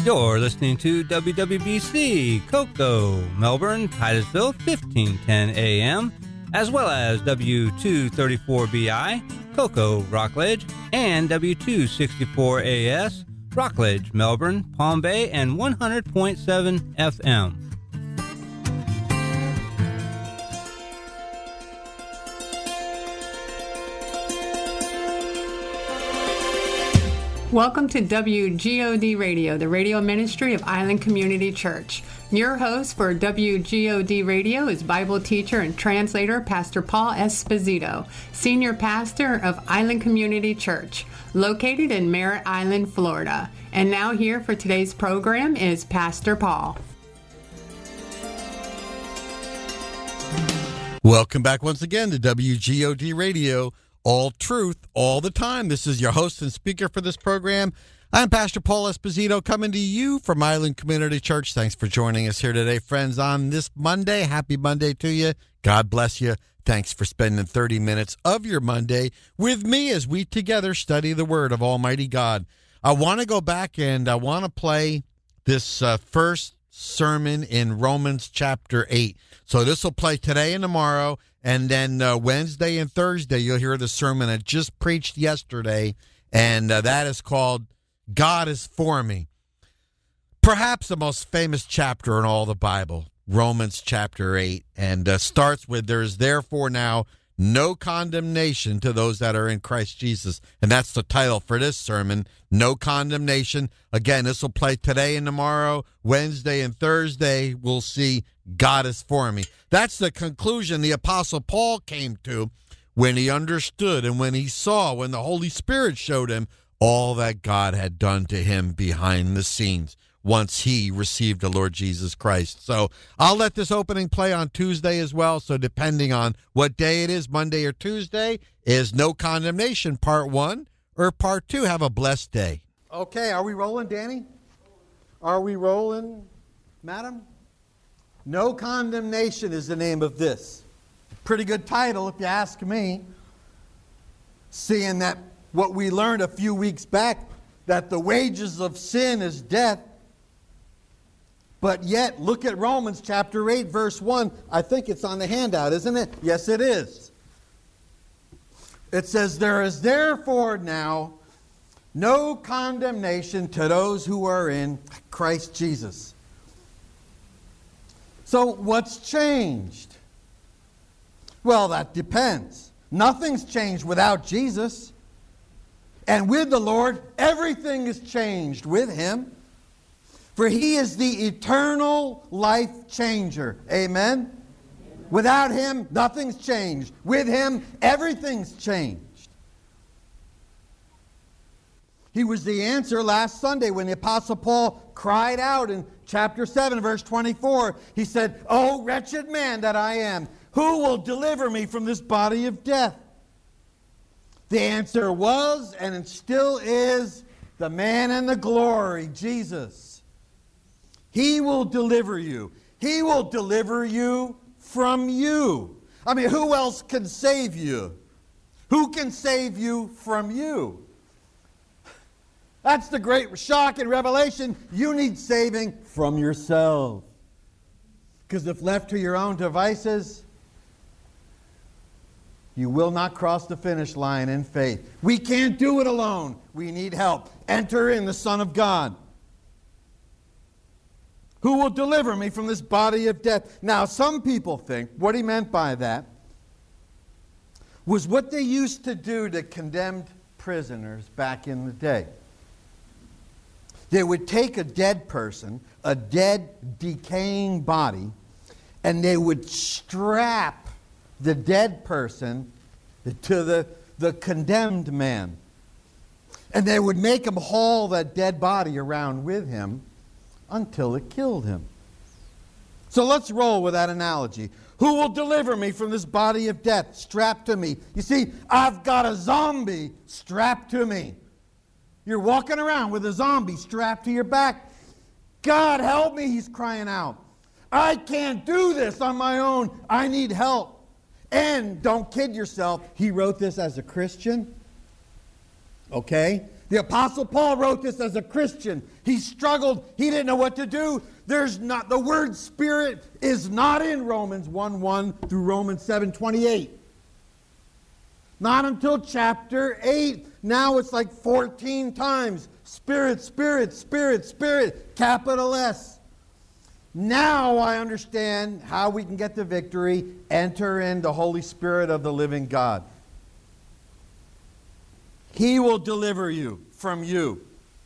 You're listening to WWBC, Cocoa, Melbourne, Titusville, 1510 AM, as well as W234BI, Cocoa, Rockledge, and W264AS, Rockledge, Melbourne, Palm Bay, and 100.7 FM. Welcome to WGOD Radio, the radio ministry of Island Community Church. Your host for WGOD Radio is Bible teacher and translator Pastor Paul Esposito, senior pastor of Island Community Church, located in Merritt Island, Florida. And now here for today's program is Pastor Paul. Welcome back once again to WGOD Radio. All truth, all the time. This is your host and speaker for this program. I'm Pastor Paul Esposito, coming to you from Island Community Church. Thanks for joining us here today, friends, on this Monday. Happy Monday to you. God bless you. Thanks for spending 30 minutes of your Monday with me as we together study the Word of Almighty God. I want to go back and I want to play this first sermon in Romans chapter 8. So this will play today and tomorrow. And then Wednesday and Thursday, you'll hear the sermon I just preached yesterday, and that is called God is For Me. Perhaps the most famous chapter in all the Bible, Romans chapter 8, and starts with, there is therefore now no condemnation to those that are in Christ Jesus. And that's the title for this sermon, No Condemnation. Again, this will play today and tomorrow, Wednesday and Thursday. We'll see God is for me. That's the conclusion the Apostle Paul came to when he understood and when he saw, when the Holy Spirit showed him all that God had done to him behind the scenes once he received the Lord Jesus Christ. So I'll let this opening play on Tuesday as well. So depending on what day it is, Monday or Tuesday, is No Condemnation Part 1 or Part 2. Have a blessed day. Okay, are we rolling, Danny? Are we rolling, madam? No Condemnation is the name of this. Pretty good title, if you ask me. Seeing that what we learned a few weeks back, that the wages of sin is death. But yet, look at Romans chapter 8, verse 1. I think it's on the handout, isn't it? Yes, it is. It says, there is therefore now no condemnation to those who are in Christ Jesus. So what's changed? Well, that depends. Nothing's changed without Jesus. And with the Lord, everything is changed with Him. For He is the eternal life changer. Amen? Without Him, nothing's changed. With Him, everything's changed. He was the answer last Sunday when the Apostle Paul cried out in chapter 7, verse 24. He said, "O wretched man that I am, who will deliver me from this body of death?" The answer was, and it still is, the man in the glory, Jesus. He will deliver you. He will deliver you from you. I mean, who else can save you? Who can save you from you? That's the great shock and revelation. You need saving from yourself. Because if left to your own devices, you will not cross the finish line in faith. We can't do it alone. We need help. Enter in the Son of God, who will deliver me from this body of death. Now, some people think what he meant by that was what they used to do to condemned prisoners back in the day. They would take a dead person, a dead, decaying body, and they would strap the dead person to the condemned man. And they would make him haul that dead body around with him until it killed him. So let's roll with that analogy. Who will deliver me from this body of death strapped to me? You see, I've got a zombie strapped to me. You're walking around with a zombie strapped to your back. God help me, he's crying out. I can't do this on my own. I need help. And don't kid yourself, he wrote this as a Christian. Okay? The Apostle Paul wrote this as a Christian. He struggled. He didn't know what to do. The word Spirit is not in Romans 1:1 through Romans 7:28. Not until chapter 8. Now it's like 14 times. Spirit, Spirit, Spirit, Spirit, capital S. Now I understand how we can get the victory. Enter in the Holy Spirit of the living God. He will deliver you from you.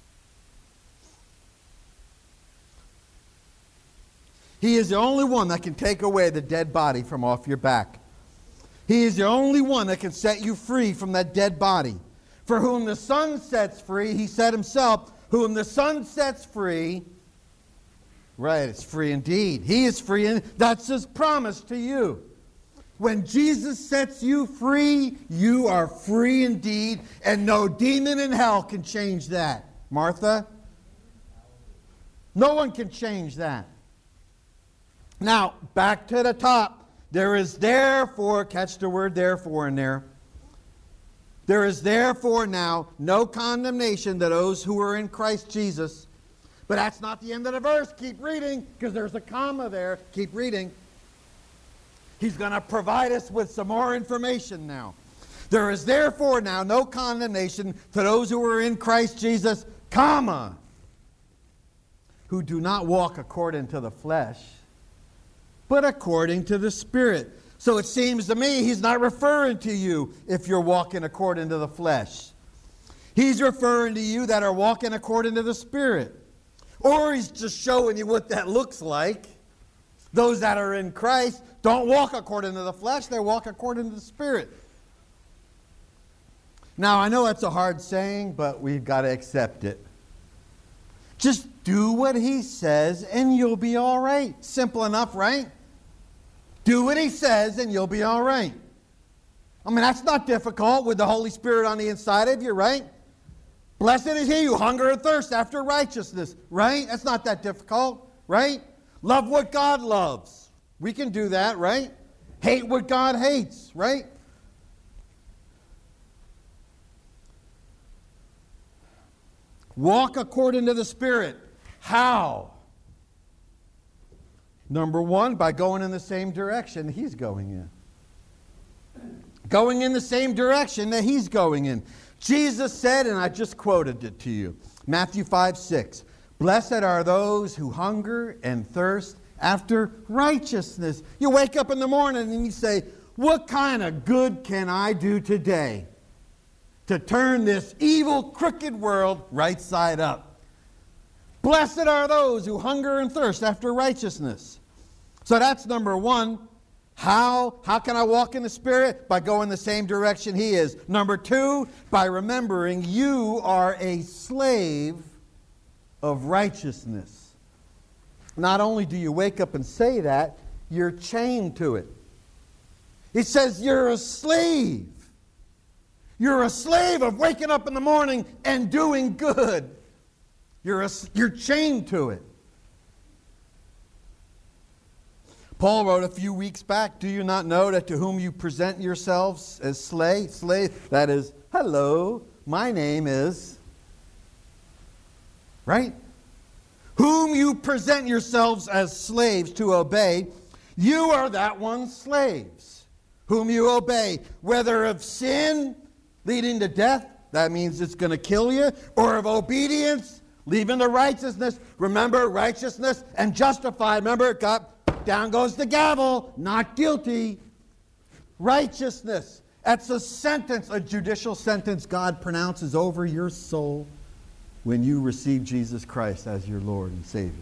He is the only one that can take away the dead body from off your back. He is the only one that can set you free from that dead body. For whom the Son sets free, he said himself, whom the Son sets free, right, it's free indeed. He is free, and that's his promise to you. When Jesus sets you free, you are free indeed, and no demon in hell can change that. Martha? No one can change that. Now, back to the top. There is therefore, catch the word therefore in there. There is therefore now no condemnation to those who are in Christ Jesus. But that's not the end of the verse. Keep reading, because there's a comma there. Keep reading. He's going to provide us with some more information now. There is therefore now no condemnation to those who are in Christ Jesus, comma, who do not walk according to the flesh, but according to the Spirit. So it seems to me he's not referring to you if you're walking according to the flesh. He's referring to you that are walking according to the Spirit. Or he's just showing you what that looks like. Those that are in Christ don't walk according to the flesh, they walk according to the Spirit. Now, I know that's a hard saying, but we've got to accept it. Just do what he says and you'll be all right. Simple enough, right? Do what he says and you'll be all right. I mean, that's not difficult with the Holy Spirit on the inside of you, right? Blessed is he who hunger and thirst after righteousness, right? That's not that difficult, right? Love what God loves. We can do that, right? Hate what God hates, right? Walk according to the Spirit. How? Number one, by going in the same direction he's going in. Going in the same direction that he's going in. Jesus said, and I just quoted it to you, Matthew 5:6, blessed are those who hunger and thirst after righteousness. You wake up in the morning and you say, what kind of good can I do today to turn this evil, crooked world right side up? Blessed are those who hunger and thirst after righteousness. So that's number one. How can I walk in the Spirit? By going the same direction he is. Number two, by remembering you are a slave of righteousness. Not only do you wake up and say that, you're chained to it. It says you're a slave. You're a slave of waking up in the morning and doing good. You're chained to it. Paul wrote a few weeks back, do you not know that to whom you present yourselves as slave, that is, hello, my name is, right? Whom you present yourselves as slaves to obey, you are that one's slaves, whom you obey, whether of sin, leading to death, that means it's going to kill you, or of obedience, leading to righteousness. Remember, righteousness and justified. Remember, down goes the gavel, not guilty. Righteousness. That's a sentence, a judicial sentence God pronounces over your soul when you receive Jesus Christ as your Lord and Savior.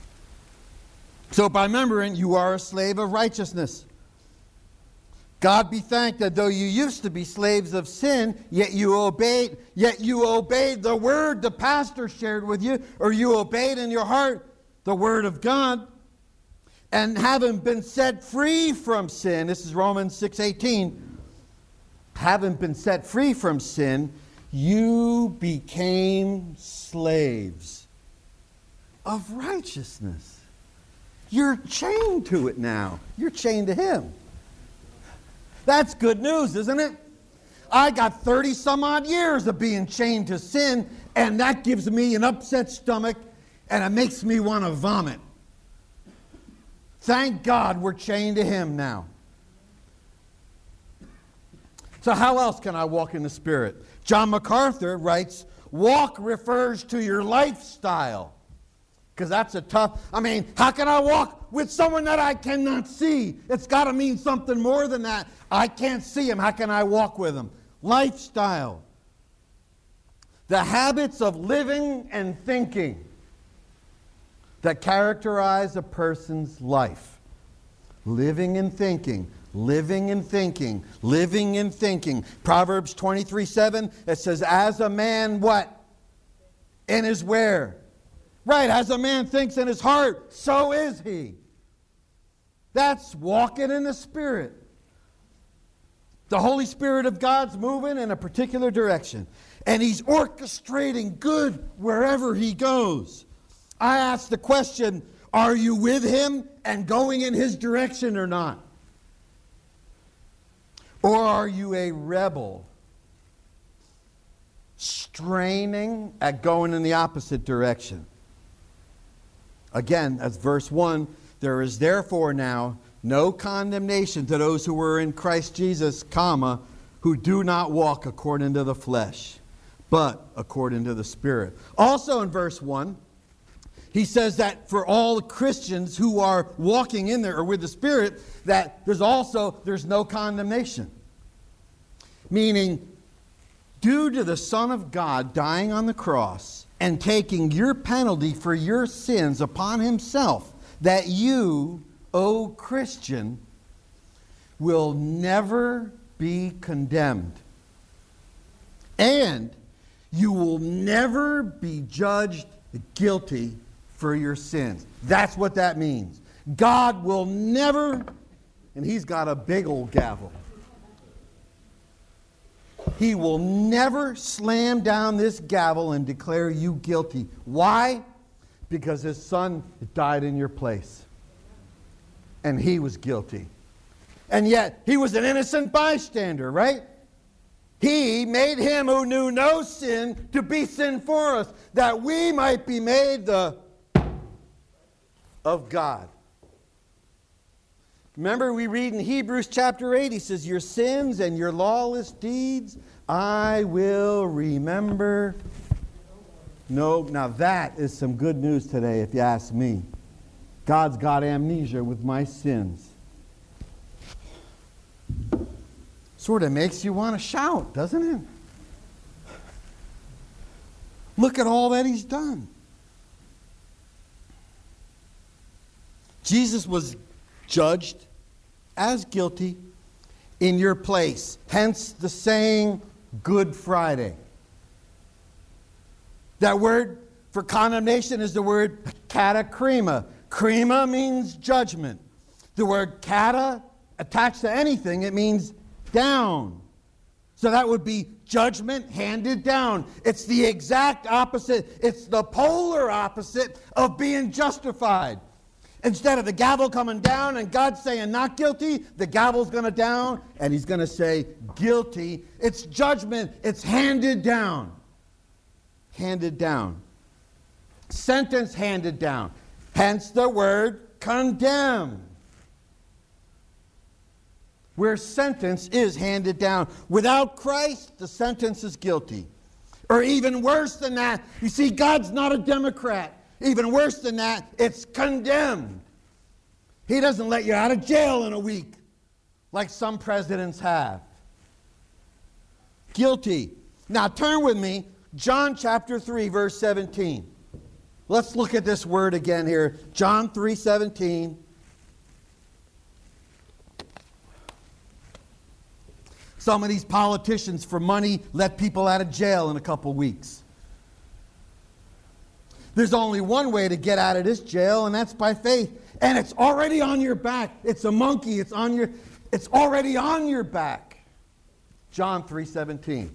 So by remembering, you are a slave of righteousness. God be thanked that though you used to be slaves of sin, yet you obeyed the word the pastor shared with you, or you obeyed in your heart the word of God. And having been set free from sin, this is Romans 6:18, having been set free from sin, you became slaves of righteousness. You're chained to it now. You're chained to him. That's good news, isn't it? I got 30 some odd years of being chained to sin, and that gives me an upset stomach, and it makes me want to vomit. Thank God we're chained to Him now. So how else can I walk in the Spirit? John MacArthur writes, walk refers to your lifestyle. Because that's a tough, how can I walk with someone that I cannot see? It's got to mean something more than that. I can't see him. How can I walk with him? Lifestyle. The habits of living and thinking that characterize a person's life. Living and thinking. Living and thinking. Living and thinking. Proverbs 23:7, it says, as a man what? In his where? Right, as a man thinks in his heart, so is he. That's walking in the Spirit. The Holy Spirit of God's moving in a particular direction. And He's orchestrating good wherever He goes. I ask the question, are you with Him and going in His direction or not? Or are you a rebel, straining at going in the opposite direction? Again, as verse 1, there is therefore now no condemnation to those who were in Christ Jesus, comma, who do not walk according to the flesh, but according to the Spirit. Also in verse 1, he says that for all Christians who are walking in there or with the Spirit, that there's no condemnation. Meaning, due to the Son of God dying on the cross and taking your penalty for your sins upon Himself, that you, O Christian, will never be condemned. And you will never be judged guilty for your sins. That's what that means. God will never, and He's got a big old gavel, He will never slam down this gavel and declare you guilty. Why? Because His Son died in your place. And He was guilty. And yet, He was an innocent bystander, right? He made Him who knew no sin to be sin for us, that we might be made the of God. Remember, we read in Hebrews chapter 8, he says, your sins and your lawless deeds I will remember. No, now that is some good news today, if you ask me. God's got amnesia with my sins. Sort of makes you want to shout, doesn't it? Look at all that He's done. Jesus was judged as guilty in your place. Hence the saying, Good Friday. That word for condemnation is the word katakrima. Krima means judgment. The word kata, attached to anything, it means down. So that would be judgment handed down. It's the exact opposite. It's the polar opposite of being justified. Instead of the gavel coming down and God saying not guilty, the gavel's going to down and He's going to say guilty. It's judgment. It's handed down. Handed down. Sentence handed down. Hence the word condemn. Where sentence is handed down. Without Christ, the sentence is guilty. Or even worse than that, you see, God's not a Democrat. Even worse than that, it's condemned. He doesn't let you out of jail in a week, like some presidents have. Guilty. Now turn with me, John chapter 3, verse 17. Let's look at this word again here. John 3:17. Some of these politicians for money let people out of jail in a couple weeks. There's only one way to get out of this jail, and that's by faith. And it's already on your back. It's a monkey. It's already on your back. John 3:17.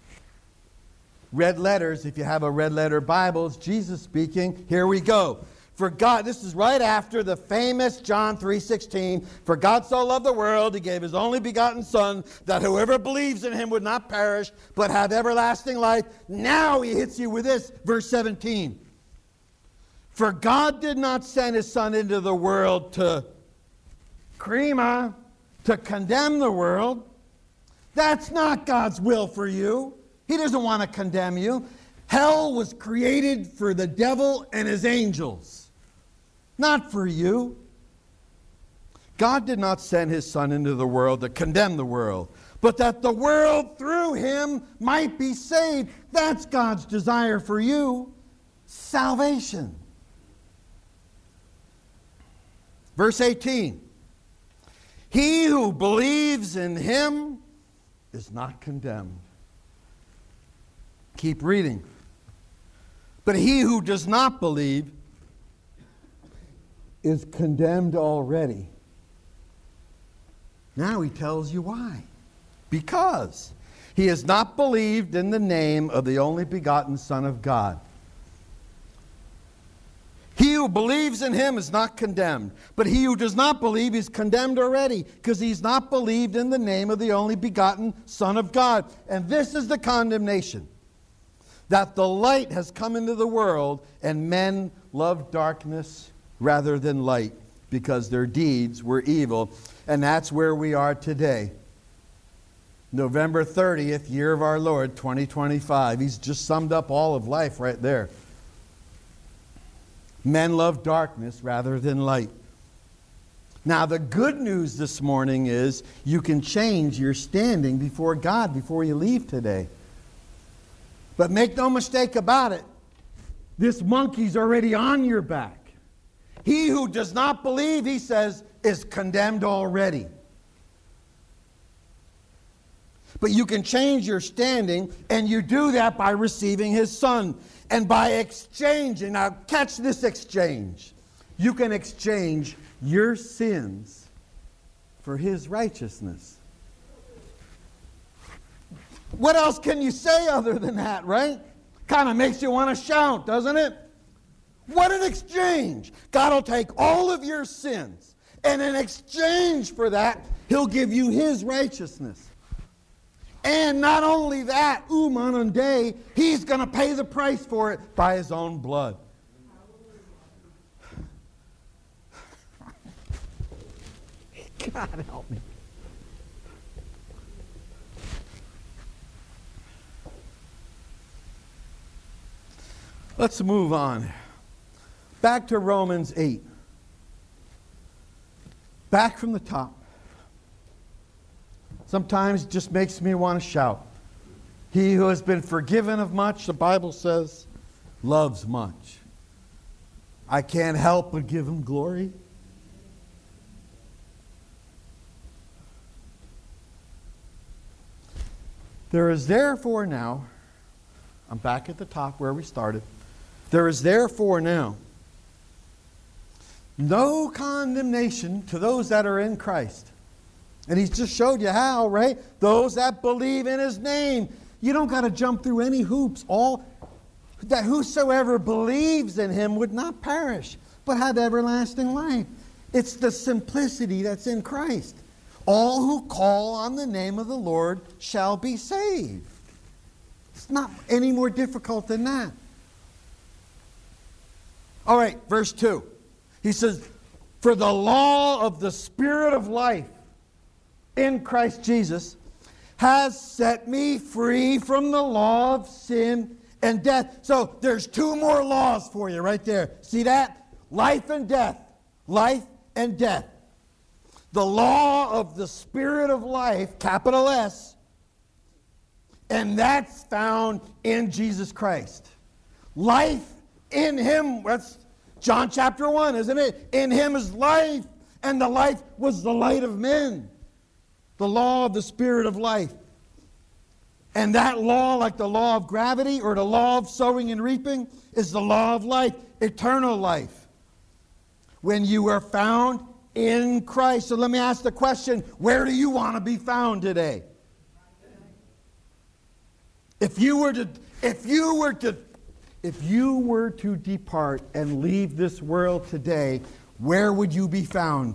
Red letters, if you have a red letter Bible, it's Jesus speaking. Here we go. For God, this is right after the famous John 3:16. For God so loved the world, he gave his only begotten Son, that whoever believes in him would not perish, but have everlasting life. Now he hits you with this, verse 17. For God did not send his Son into the world to condemn the world. That's not God's will for you. He doesn't want to condemn you. Hell was created for the devil and his angels, not for you. God did not send his Son into the world to condemn the world, but that the world through him might be saved. That's God's desire for you, salvation. Verse 18. He who believes in him is not condemned. Keep reading. But he who does not believe is condemned already. Now he tells you why. Because he has not believed in the name of the only begotten Son of God. He who believes in him is not condemned. But he who does not believe is condemned already, because he's not believed in the name of the only begotten Son of God. And this is the condemnation, that the light has come into the world, and men love darkness rather than light, because their deeds were evil. And that's where we are today. November 30th, year of our Lord, 2025. He's just summed up all of life right there. Men love darkness rather than light. Now, the good news this morning is you can change your standing before God before you leave today. But make no mistake about it, this monkey's already on your back. He who does not believe, he says, is condemned already. But you can change your standing, and you do that by receiving his Son. And by exchanging, now catch this exchange. You can exchange your sins for his righteousness. What else can you say other than that, right? Kind of makes you want to shout, doesn't it? What an exchange. God will take all of your sins, and in exchange for that, he'll give you his righteousness. And not only that, Umanande, he's going to pay the price for it by his own blood. God help me. Let's move on. Back to Romans 8. Back from the top. Sometimes it just makes me want to shout. He who has been forgiven of much, the Bible says, loves much. I can't help but give him glory. There is therefore now, I'm back at the top where we started. There is therefore now no condemnation to those that are in Christ. And he's just showed you how, right? Those that believe in his name. You don't got to jump through any hoops. All that whosoever believes in him would not perish, but have everlasting life. It's the simplicity that's in Christ. All who call on the name of the Lord shall be saved. It's not any more difficult than that. All right, verse 2. He says, for the law of the Spirit of life in Christ Jesus has set me free from the law of sin and death. So there's two more laws for you right there. See that? Life and death. Life and death. The law of the Spirit of life, capital S, and that's found in Jesus Christ. Life in him, that's John chapter 1, isn't it? In him is life, and the life was the light of men. The law of the Spirit of life. And that law, like the law of gravity or the law of sowing and reaping, is the law of life, eternal life. When you are found in Christ. So let me ask the question, where do you want to be found today? If you were to if you were to depart and leave this world today, where would you be found?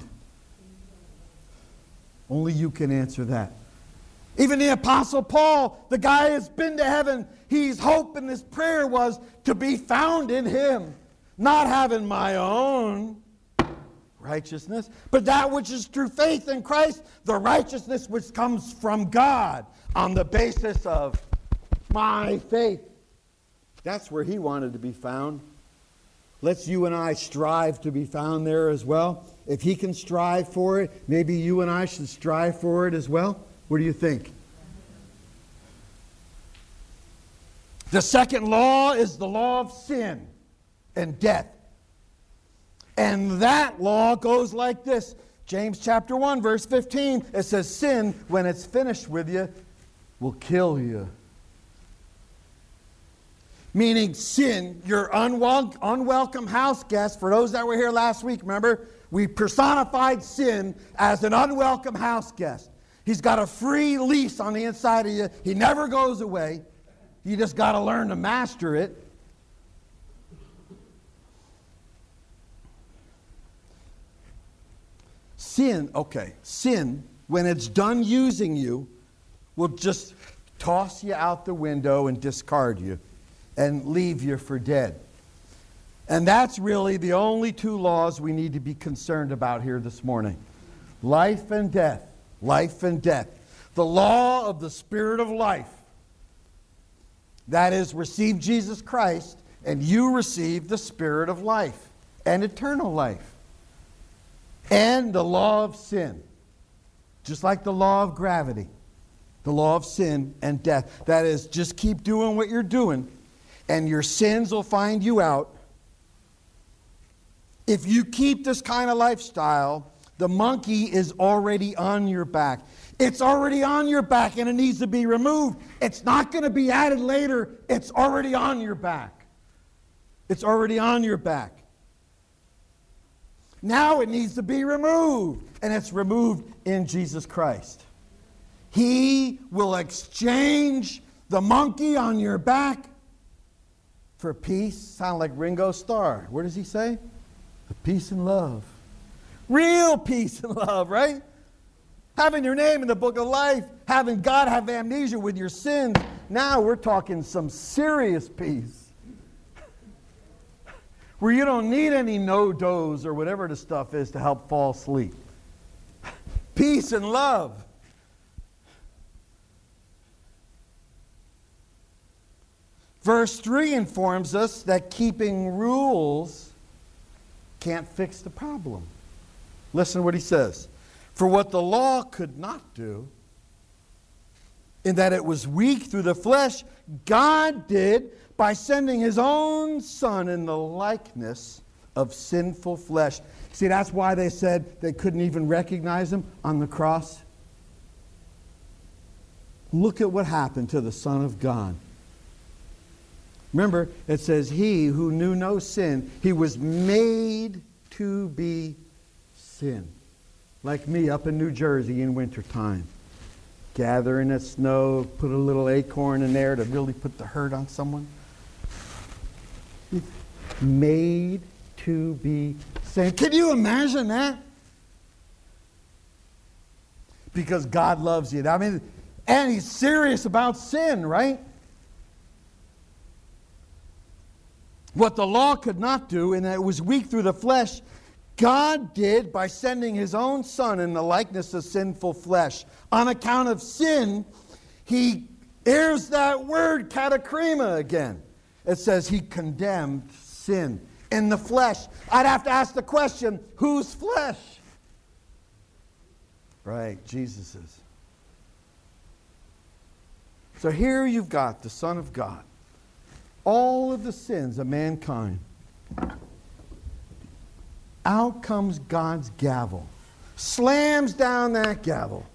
Only you can answer that. Even the Apostle Paul, the guy has been to heaven, his hope and his prayer was to be found in him. Not having my own righteousness, but that which is through faith in Christ, the righteousness which comes from God on the basis of my faith. That's where he wanted to be found. Let's you and I strive to be found there as well. If he can strive for it, maybe you and I should strive for it as well. What do you think? The second law is the law of sin and death. And that law goes like this. James chapter 1, verse 15, it says, sin, when it's finished with you, will kill you. Meaning sin, your unwelcome house guest. For those that were here last week, remember, we personified sin as an unwelcome house guest. He's got a free lease on the inside of you. He never goes away. You just got to learn to master it. Sin, when it's done using you, will just toss you out the window and discard you and leave you for dead. And that's really the only two laws we need to be concerned about here this morning. Life and death. Life and death. The law of the Spirit of life. That is, receive Jesus Christ and you receive the Spirit of life and eternal life. And the law of sin. Just like the law of gravity. The law of sin and death. That is, just keep doing what you're doing and your sins will find you out. If you keep this kind of lifestyle, the monkey is already on your back. It's already on your back and it needs to be removed. It's not going to be added later. It's already on your back. It's already on your back. Now it needs to be removed. And it's removed in Jesus Christ. He will exchange the monkey on your back for peace. Sound like Ringo Starr. What does he say? The peace and love. Real peace and love, right? Having your name in the book of life, having God have amnesia with your sins. Now we're talking some serious peace. Where you don't need any no-dos or whatever the stuff is to help fall asleep. Peace and love. Verse 3 informs us that keeping rules can't fix the problem. Listen to what he says. For what the law could not do, in that it was weak through the flesh, God did by sending his own Son in the likeness of sinful flesh. See, that's why they said they couldn't even recognize him on the cross. Look at what happened to the Son of God. Remember, it says, he who knew no sin, he was made to be sin. Like me up in New Jersey in wintertime. Gathering the snow, put a little acorn in there to really put the hurt on someone. Made to be sin. Can you imagine that? Because God loves you. I mean, and he's serious about sin, right? What the law could not do, and it was weak through the flesh, God did by sending his own Son in the likeness of sinful flesh. On account of sin, here's that word, katakrima again. It says he condemned sin in the flesh. I'd have to ask the question, whose flesh? Right, Jesus's. So here you've got the Son of God. All of the sins of mankind. Out comes God's gavel. Slams down that gavel.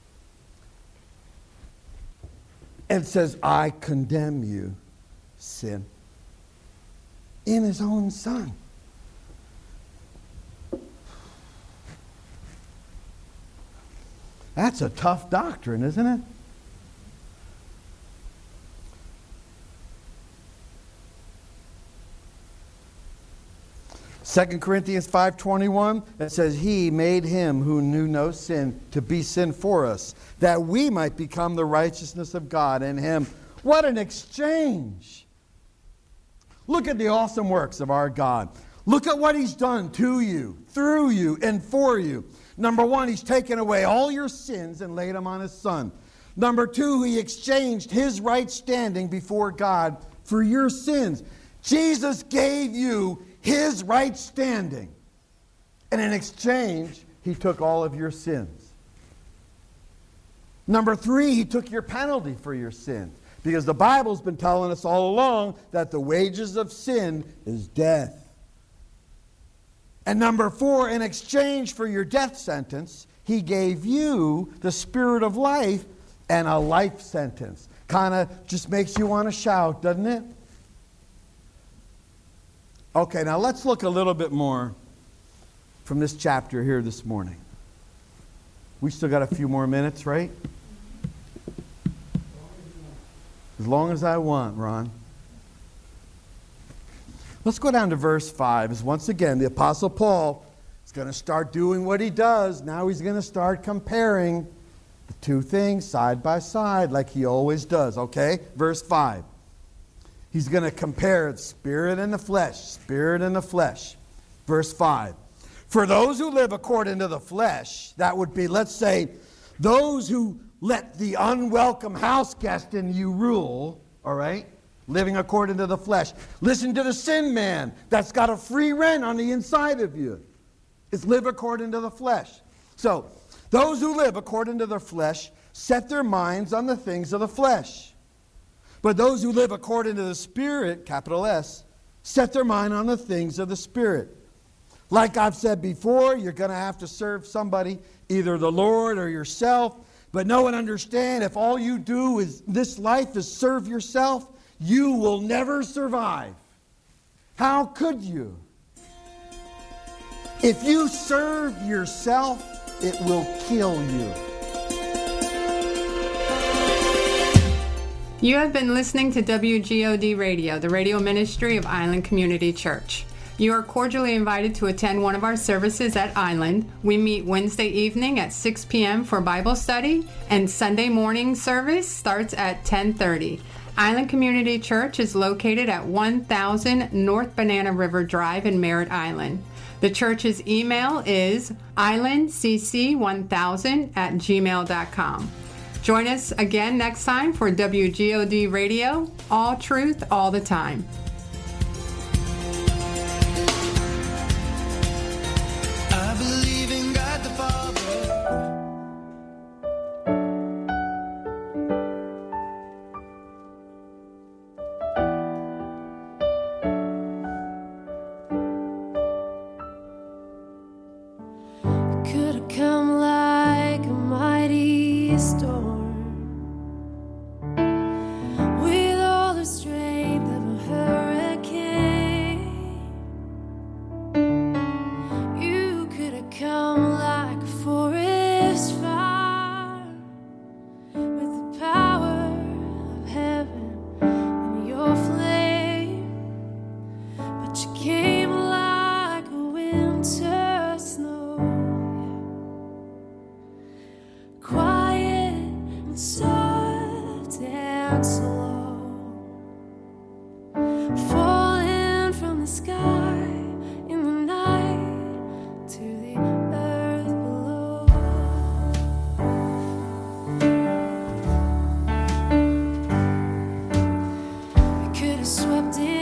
And says, I condemn you, sin. In his own Son. That's a tough doctrine, isn't it? 2 Corinthians 5:21, it says, He made him who knew no sin to be sin for us, that we might become the righteousness of God in him. What an exchange! Look at the awesome works of our God. Look at what he's done to you, through you, and for you. Number one, he's taken away all your sins and laid them on his Son. Number two, he exchanged his right standing before God for your sins. Jesus gave you his right standing. And in exchange, he took all of your sins. Number three, he took your penalty for your sins. Because the Bible's been telling us all along that the wages of sin is death. And number four, in exchange for your death sentence, he gave you the Spirit of life and a life sentence. Kind of just makes you want to shout, doesn't it? Okay, now let's look a little bit more from this chapter here this morning. We still got a few more minutes, right? As long as I want, Ron. Let's go down to verse 5. As once again, the Apostle Paul is going to start doing what he does. Now he's going to start comparing the two things side by side like he always does, okay? Verse 5. He's going to compare spirit and the flesh, spirit and the flesh. Verse 5. For those who live according to the flesh, that would be, let's say, those who let the unwelcome house guest in you rule, all right? Living according to the flesh. Listen to the sin man that's got a free rent on the inside of you. It's live according to the flesh. So, those who live according to the flesh set their minds on the things of the flesh. But those who live according to the Spirit, capital S, set their mind on the things of the Spirit. Like I've said before, you're going to have to serve somebody, either the Lord or yourself. But know and understand, if all you do is this life is serve yourself, you will never survive. How could you? If you serve yourself, it will kill you. You have been listening to WGOD Radio, the radio ministry of Island Community Church. You are cordially invited to attend one of our services at Island. We meet Wednesday evening at 6 p.m. for Bible study, and Sunday morning service starts at 10:30. Island Community Church is located at 1000 North Banana River Drive in Merritt Island. The church's email is islandcc1000@gmail.com. Join us again next time for WGOD Radio, all truth, all the time. I believe in God the Father. Could have come like a mighty storm. Swept in